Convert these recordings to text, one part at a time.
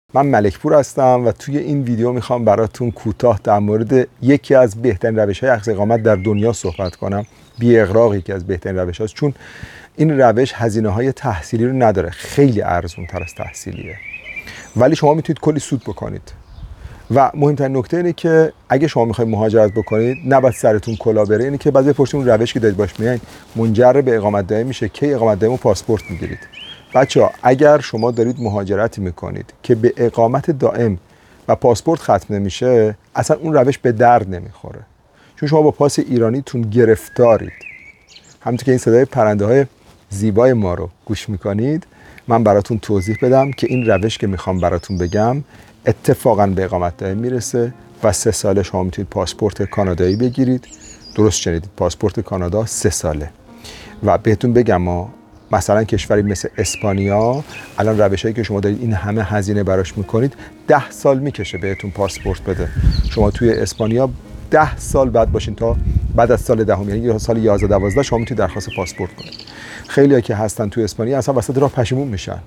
من ملکپور هستم و توی این ویدیو میخوام براتون کوتاه در مورد یکی از بهترین روش‌های اخذ اقامت در دنیا صحبت کنم. بی اغراق یکی از بهترین روش‌هاست، چون این روش هزینه‌های تحصیلی رو نداره، خیلی ارزان‌تر از تحصیلیه، ولی شما میتونید کلی سود بکنید. و مهمترین نکته اینه که اگه شما میخواید مهاجرت بکنید نباید سرتون کلا بره. اینه که بعضی بپرسید اون روشی که دارید باش میایین منجر به اقامت دائم میشه، کی اقامت دائم و پاسپورت میگیرید؟ بچه‌ها اگر شما دارید مهاجرتی میکنید که به اقامت دائم و پاسپورت ختم نمیشه، اصلا اون روش به درد نمیخوره، چون شما با پاس ایرانیتون گرفتارید. همونطور که این صدای پرنده های زیبای ما رو گوش میکنید، من براتون توضیح بدم که این روش که میخوام براتون بگم اتفاقا به اقامت دائم میرسه و 3 ساله شما میتونید پاسپورت کانادایی بگیرید. درست شنیدید، پاسپورت کانادا 3 ساله. و بهتون بگم مثلا کشوری مثل اسپانیا الان روشایی که شما دارید این همه هزینه براش میکنید 10 سال میکشه بهتون پاسپورت بده. شما توی اسپانیا 10 سال بعد باشین تا بعد از سال دهم، یعنی سال 11 12 شما میتونید درخواست پاسپورت کنید. خیلی‌ها که هستن توی اسپانیا اصلا وسط راه پشیمون میشن.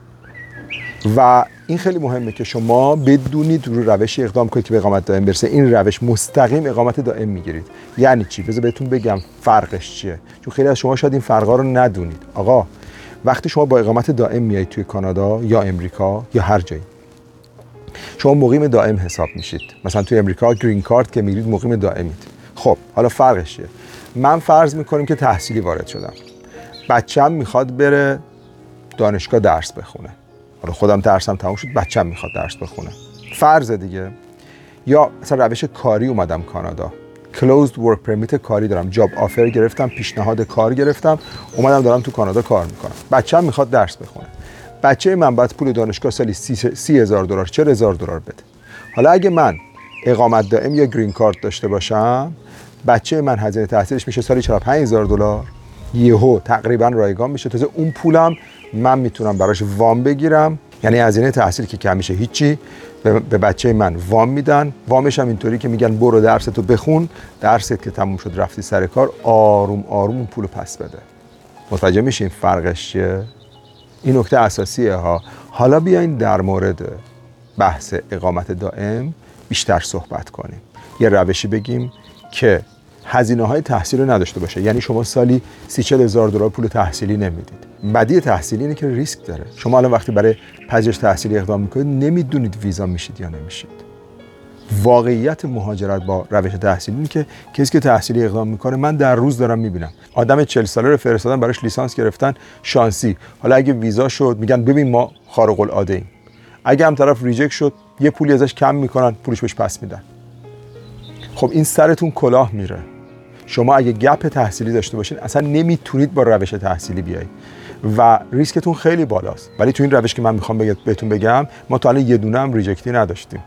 و این خیلی مهمه که شما بدونید رو روشی اقدام کنید که به اقامت دائم برسه. این روش مستقیم اقامت دائم میگیرید. یعنی چی؟ بذار بهتون بگم فرقش چیه، چون خیلی از شما شاید این فرقا رو ندونید. آقا وقتی شما با اقامت دائم میایید توی کانادا یا امریکا یا هر جایی، شما مقیم دائم حساب میشید. مثلا توی امریکا گرین کارت که میگیرید مقیم دائمید. خب حالا فرقش چیه؟ من فرض میکنیم که تحصیلی وارد شدم، بچه‌م میخواد بره دانشگاه درس بخونه. حالا خودم درسم تموم شد، بچه‌م میخواد درس بخونه، فرض دیگه. یا مثلا روش کاری اومدم کانادا، closed work permit کاری دارم، جاب آفر گرفتم، پیشنهاد کار گرفتم، اومدم دارم تو کانادا کار میکنم، بچه‌م میخواد درس بخونه. بچه من باید پول دانشگاه سالی $30,000 $40,000 بده. حالا اگه من اقامت دائم یا گرین کارت داشته باشم، بچه من هزینه تحصیلش میشه سالی $45,000، یهو تقریبا رایگان میشه. تازه اون پولم من میتونم براش وام بگیرم، یعنی هزینه تحصیل که کم میشه هیچی، به بچه من وام میدن. وامش هم اینطوری که میگن برو درستو بخون، درست که تموم شد رفتی سر کار، آروم آروم اون پولو پس بده. متوجه میشین فرقش چیه؟ این نکته اساسیه ها. حالا بیاین در مورد بحث اقامت دائم بیشتر صحبت کنیم. یه روشی بگیم که هزینه‌های تحصیل رو نداشته باشه، یعنی شما سالی $30,000 پول تحصیلی نمیدید. بدی تحصیلی اینه که ریسک داره. شما الان وقتی برای پژوهش تحصیلی اقدام میکنید نمیدونید ویزا میشید یا نمیشید. واقعیت مهاجرت با روش تحصیلی اینه که کسی که تحصیلی اقدام میکنه، من در روز دارم میبینم آدم 40 ساله رو فرستادن براش لیسانس گرفتن، شانسی، حالا اگه ویزا شد میگن ببین ما خارق العاده ایم. اگه هم طرف ریجکت شد یه پولی ازش کم میکنن، پولش بهش پس میدن. خب این سرتون کلاه میره. شما اگه گپ تحصیلی داشته باشین اصلا نمیتونید با روش تحصیلی بیایید و ریسکتون خیلی بالاست. ولی تو این روش که من میخوام بهتون بگم، ما تا الان یه دونه هم ریجکتی نداشتیم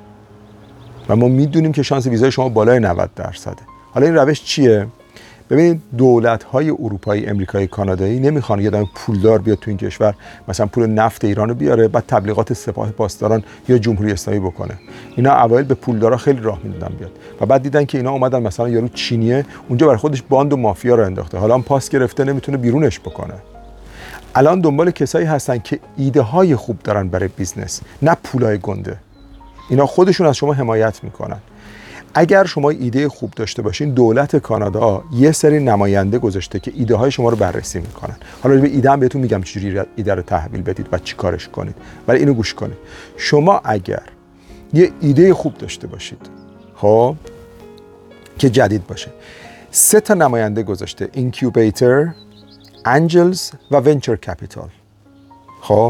و ما میدونیم که شانس ویزای شما بالای 90%. حالا این روش چیه؟ ببینید دولت‌های اروپایی، امریکایی، کانادایی نمیخوان یه دونه پولدار بیاد تو این کشور، مثلا پول نفت ایرانو بیاره بعد تبلیغات سپاه پاسداران یا جمهوری اسلامی بکنه. اینا اوایل به پولدارا خیلی راه میدادن بیاد و بعد دیدن که اینا اومدن مثلا یارو چینیه اونجا برای خودش باند و مافیا رو انداخته، حالا هم پاس گرفته نمیتونه بیرونش بکنه. الان دنبال کسایی هستن که ایده های خوب دارن برای بیزنس، نه پولای گنده. اینا خودشون از شما حمایت میکنن. اگر شما ایده خوب داشته باشین، دولت کانادا یه سری نماینده گذاشته که ایده های شما رو بررسی میکنن. حالا به ایده هم بهتون میگم چجوری ایده رو تحویل بدید و چی کارش کنید، ولی اینو گوش کنید. شما اگر یه ایده خوب داشته باشید، خب که جدید باشه، 3 تا نماینده گذاشته: اینکیوبیتر، انجلز و ونچر کپیتال. خب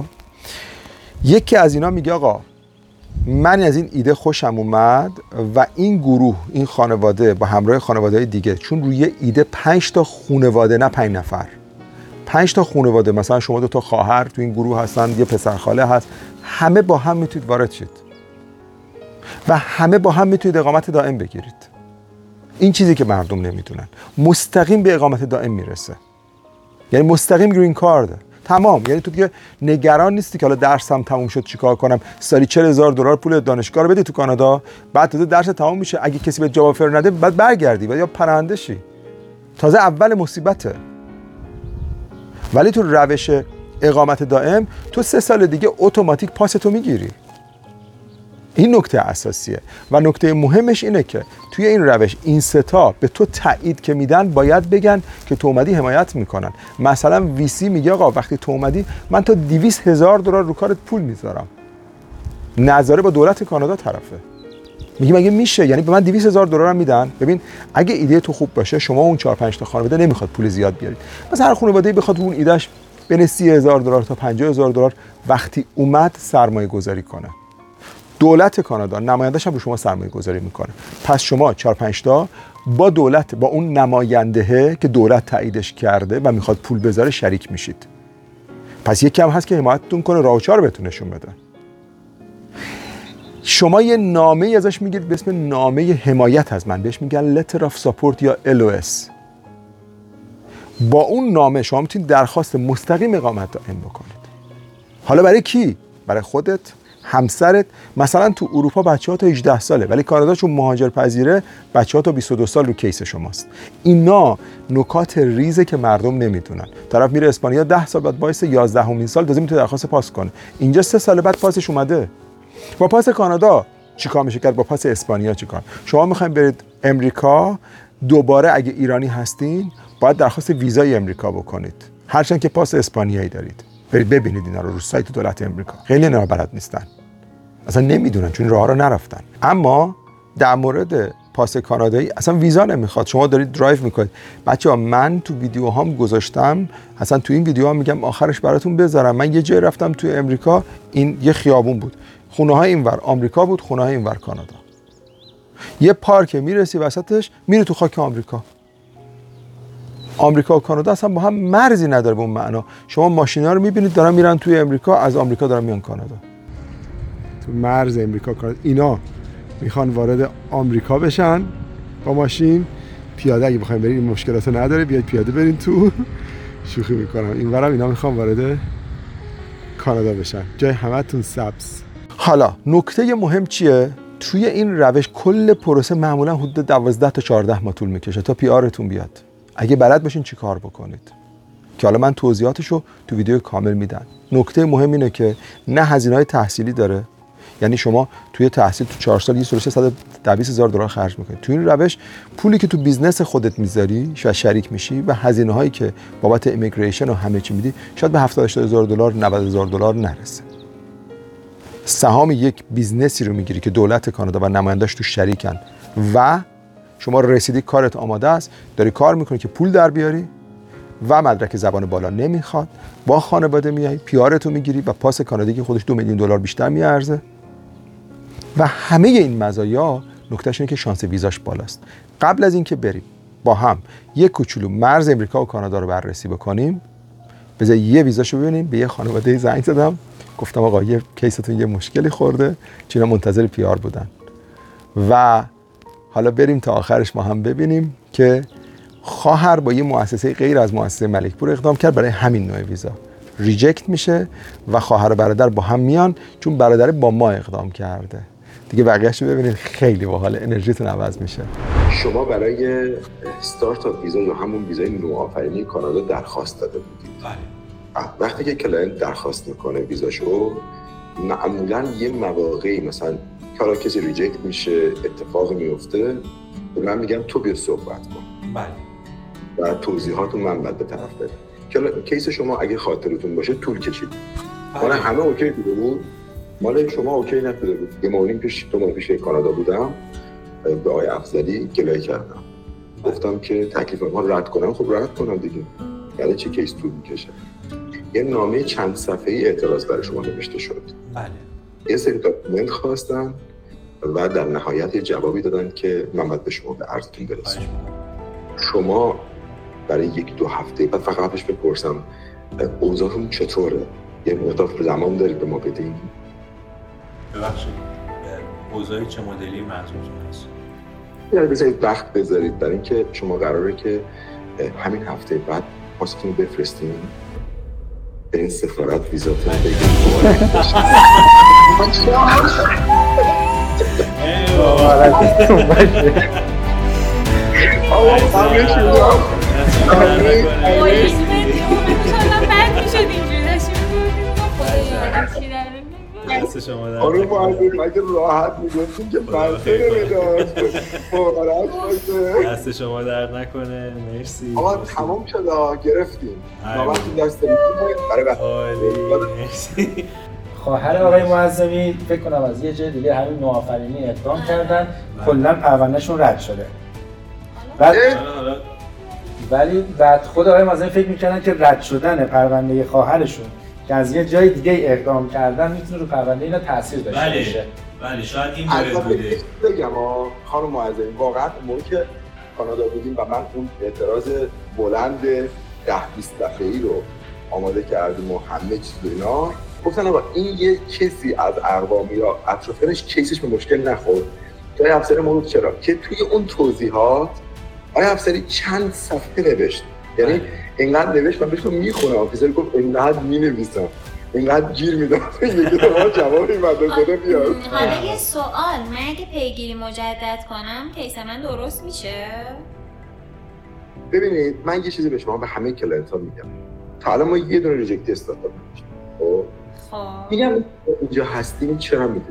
یکی از اینا میگه آقا من از این ایده خوشم اومد و این گروه، این خانواده با همراه خانواده‌های دیگه، چون روی ایده 5 تا خانواده، نه 5 نفر، 5 تا خانواده، مثلا شما 2 تا خواهر تو این گروه هستن، یه پسر خاله هست، همه با هم میتونید وارد شید و همه با هم میتونید اقامت دائم بگیرید. این چیزی که مردم نمیدونن، مستقیم به اقامت دائم میرسه، یعنی مستقیم گرین کارت تمام. یعنی تو دیگه نگران نیستی که حالا درسم تموم شد چیکار کنم، سالی $40,000 پول دانشگاه رو بدی تو کانادا، بعد تازه درس تموم میشه اگه کسی به جاب آفر نده بعد برگردی و یا پرنده شی. تازه اول مصیبته. ولی تو روش اقامت دائم تو 3 سال دیگه اتوماتیک پاستو میگیری. این نکته اساسیه و نکته مهمش اینه که توی این روش این ستا به تو تایید که میدن باید بگن که تو اومدی حمایت میکنن. مثلا ویسی میگه آقا وقتی تو اومدی من تا $200,000 رو کارت پول میذارم. نظاره با دولت کانادا طرفه. میگه مگه میشه؟ یعنی به من $200,000 هم میدن. ببین اگه ایده تو خوب باشه شما اون 4-5 تا خانواده نمیخواد پول زیاد بیارید. مثلا هر خانواده‌ای بخواد اون ایدهش بین $30,000 تا $50,000 وقتی اومد سرمایه گذاری کنه. دولت کانادا نماینده‌اش هم رو شما سرمایه گذاری میکنه. پس شما 4-5 تا با دولت با اون نمایندهه که دولت تاییدش کرده و میخواد پول بذاره شریک میشید. پس یک کم هست که حمایتتون کنه راه و چهار بهتون نشون بده. شما یه نامه ازش میگید به اسم نامه حمایت از من، بهش میگن letter of support یا LOS. با اون نامه شما میتونید درخواست مستقیم اقامت دائم بکنید. حالا برای کی؟ برای خودت، همسرت. مثلا تو اروپا بچه‌ها تا 18 ساله ولی کانادا چون مهاجر پذیره بچه‌ها تا 22 سال رو کیس شماست. اینا نکات ریزه که مردم نمیدونن. طرف میره اسپانیا 10 سال بعد وایس 11مین سال تازه میتونه درخواست پاس کنه. اینجا 3 سال بعد پاسش اومده. با پاس کانادا چیکار میشه کرد؟ با پاس اسپانیا چیکار؟ شما میخواین برید امریکا دوباره اگه ایرانی هستین باید درخواست ویزای امریکا بکنید. هرچند که پاس اسپانیایی دارید. برید ببینید اینا رو سایت دولت امریکا. خیلی اینا بلد نیستن. اصلا نمیدونن چون راه رو نرفتن. اما در مورد پاس کانادایی اصلا ویزا نمیخواد. شما دارید درایو میکنید. بچه‌ها من تو ویدیوهام گذاشتم، اصلا تو این ویدیوها میگم آخرش براتون بذارم. من یه جای رفتم تو امریکا، این یه خیابون بود. خونه‌های اینور آمریکا بود، خونه‌های اینور کانادا. یه پارک میرسی وسطش میره تو خاک آمریکا. آمریکا و کانادا اصلا با هم مرزی نداره به اون معنا. شما ماشینا رو میبینید دارن میرن توی امریکا، از آمریکا دارن میان کانادا. تو مرز امریکا کانادا اینا میخوان وارد آمریکا بشن با ماشین. پیاده اگه بخواید برید این مشکلاتو نداره، بیاید پیاده برین تو. شوخی میکنم. اینورم اینا میخوان وارد کانادا بشن. جای همتون سبز. حالا نکته مهم چیه؟ توی این روش کل پروسه معمولا حدود 12 تا 14 ماه طول میکشه تا پی آرتون بیاد. اگه بلد باشین چی کار بکنید که حالا من توضیحاتشو تو ویدیو کامل میدم. نکته مهم اینه که نه هزینه‌های تحصیلی داره. یعنی شما توی تحصیل تو 4 سال یه سورس $120,000 خرج میکنید. تو این روش پولی که تو بیزنس خودت میذاری شاید شریک میشی و هزینه‌هایی که بابت ایمیگریشن و همه چی میدی شاید به $70,000 $90,000 نرسه. سهام یک بیزنسی رو میگیری که دولت کانادا و نماینده‌اش تو شریکن و شما رسیدی کارت آماده است، داری کار میکنی که پول در بیاری و مدرک زبان بالا نمیخواد، با خانواده میای، پیارتو میگیری و پاس کانادایی که خودش $2,000,000 بیشتر میارزه و همه این مزایا نکتهش اینه که شانس ویزاش بالاست. قبل از اینکه بریم با هم یک کوچولو مرز امریکا و کانادا رو بررسی بکنیم، بذار یه ویزاشو ببینیم. به یه خانواده زنگ زدم گفتم آقا یه کیستون یه مشکلی خورده، چینا منتظر پیار بودن و حالا بریم تا آخرش ما هم ببینیم که خواهر با یه مؤسسه غیر از مؤسسه ملکپور اقدام کرد برای همین نوع ویزا. ریجکت میشه و خواهر و برادر با هم میان چون برادر با ما اقدام کرده. دیگه بقیه‌اش رو ببینید، خیلی باحال، انرژیتون عوض میشه. شما برای استارتاپ ویزا یا همون ویزای نوآفرینی کانادا درخواست داده بودید. بله. وقتی که کلاینت درخواست میکنه ویزاشو، معمولاً یه مواقعی مثلا کارا کسی ریجکت میشه، اتفاقی میفته، به من میگم تو بیا صحبت کن. بله. و توضیحاتو من بعد به طرف بدم. کیس شما اگه خاطرتون باشه طول کشید. مال همه اوکی بود. مال شما اوکی نشده بود. یه ماهی پیش 2 ماه پیش کانادا بودم، به آقای افضلی گلایه کردم. گفتم که تکلیف ما رد کنم. خب رد کنم دیگه. یعنی چه کیس طول میکشه؟ یه نامه چند صفحه‌ای اعتراض برای شما نوشته شد. بله. یه سری داکیومنت خواستن و در نهایت یه جوابی دادن که من باید به شما به عرضتون برسم. شما برای 1-2 هفته بعد فقط قبلش بپرسم اوضاعتون چطوره؟ یه مقدار زمان دارید به ما بدین؟ ببخشید اوضاع چه مدلی منظورتون هست؟ یعنی بذارید وقت بذارید برای اینکه شما قراره که همین هفته بعد پاستون رو بفرستین به این سفارت ویزاتون بگید. دست شما در خانم نکنه. معظمی اگه راحت میگفتیم که منطقه میداشت مبارک باشه. دست شما در نکنه. مرسی. آقا تمام شد، گرفتیم نامت دست عالی. مرسی. خواهر آقای معظمی فکر کنم از یه جای دیگه همین نوآفرینی اقدام کردن، کلا پروندهشون رد شده. ولی بعد خود آقای معظمی فکر می‌کردن که رد شدن پرونده خواهرشون که از یه جای دیگه اقدام کردن میتونه رو پرونده اینا تاثیر داشته باشه. بله شاید این مورد بوده. بگم خانم معظمی واقعا موقعی که کانادا بودیم و من اون اعتراض بلند 10-20 دفعه‌ای رو آماده کردیم و همه چیز و اینا، گفتن آقا این یه کسی از اقوامی یا اطرافیانش کیسش به مشکل نخورد. جای افسر ما بود چرا؟ که توی اون توضیحات آقای افسری چند صفحه نوشت، یعنی اینقدر نوشت من بهش میخونم، افسر گفت اینقدر مینویسم اینقدر گیر میدم یکی تو ما جوابی مدرسه خدا بیاد. حالا یه سوال، من اگه پیگیری مجدد کنم کیس من درست میشه؟ ببینید من یه چیزی به شما به همه کلاینت ها میگم، تا الان ما یه دونه ریجکت استارتاپ داشتیم. خب میگم اینجا هستیم چرا میدونید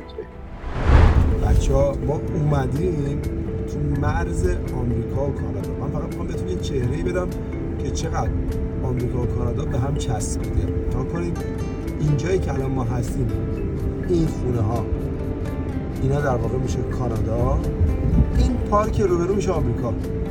بچه‌ها ما اومدیم تو مرز آمریکا و کانادا. من فقط میخوام بهتون یه چهره‌ای بدم که چقدر آمریکا و کانادا به هم چسبیده. تا کنید اینجایی که الان ما هستیم، این خونه ها اینا در واقع میشه کانادا، این پارک روبرو میشه آمریکا.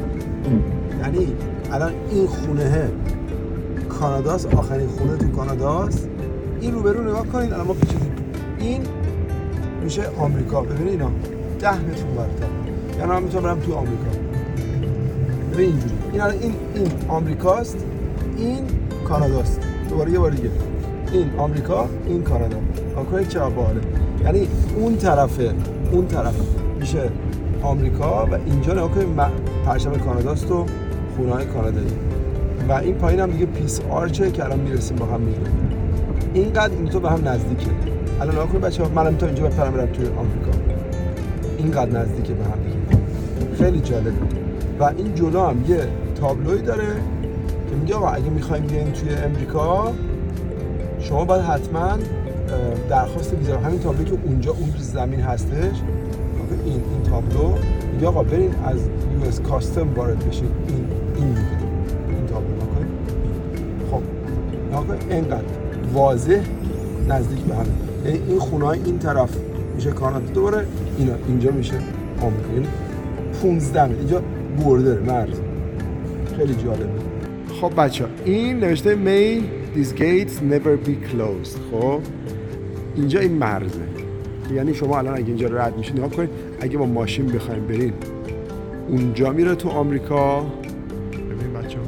یعنی الان این خونه کاناداست، آخرین خونه تو کاناداست. این روبرو نگاه کنید، الان ما پیچیدیم، این میشه آمریکا. ببینید اینا 10 متر اونورتر، یعنی من میتونم برم تو آمریکا. ببین اینجوری این آمریکاست، این کاناداست. دوباره یه بار دیگه این آمریکا، این کانادا. آخه چه باحاله. یعنی اون طرف میشه آمریکا و اینجا نگاه کنید پرچم کاناداست و خونه‌های کانادایی. و این پایین هم دیگه پیس آرچه که الان میرسیم با هم میگیم. اینقدر این تو به هم نزدیکه. الان نگاه کنید بچه‌ها، منم تا اینجا برم توی آمریکا. اینقدر نزدیکه به هم دیگه. خیلی جالبه. و این جلو هم یه تابلوی داره که میگه آقا اگه می‌خوایم بیاین توی امریکا شما باید حتما درخواست ویزا، همین تابلویی که اونجا اون زمین هستش، این تابلو میگه آقا برین از US کاستم وارد بشین. این میگه این تابلو نکنید. خب نگاه اینقدر واضح نزدیک به هم. این خونه‌های این طرف میشه کانادا، دوباره اینا اینجا میشه آمریکا. یعنی 15 متر اینجا بوردر مرز. خیلی جالبه. خب بچه‌ها این نوشته May these gates never be closed. خب اینجا این مرزه، یعنی شما الان اگه اینجا رد میشین نگاه کنید، اگه با ماشین بخوایم برین اونجا میره تو آمریکا. ببین بچه‌ها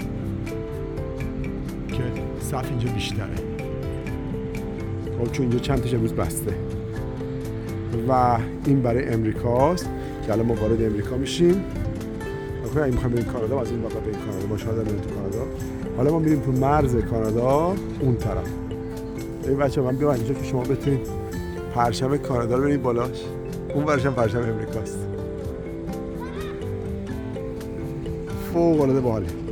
که صف اینجا بیشتره، خب چون اینجا چند تاش امروز بسته. و این برای امریکاست که الان ما وارد امریکا میشیم. اگه میخوایم بریم کانادا از این واقعا بریم کانادا، ما شاید بریم تو کانادا. حالا ما میریم تو مرز کانادا اون طرف. این بچه‌ها من بیام اینجا که شما بتونید پرچم کانادا رو ببینید بالاش، اون ورش هم پرچم امریکاست. فوق العاده باحاله.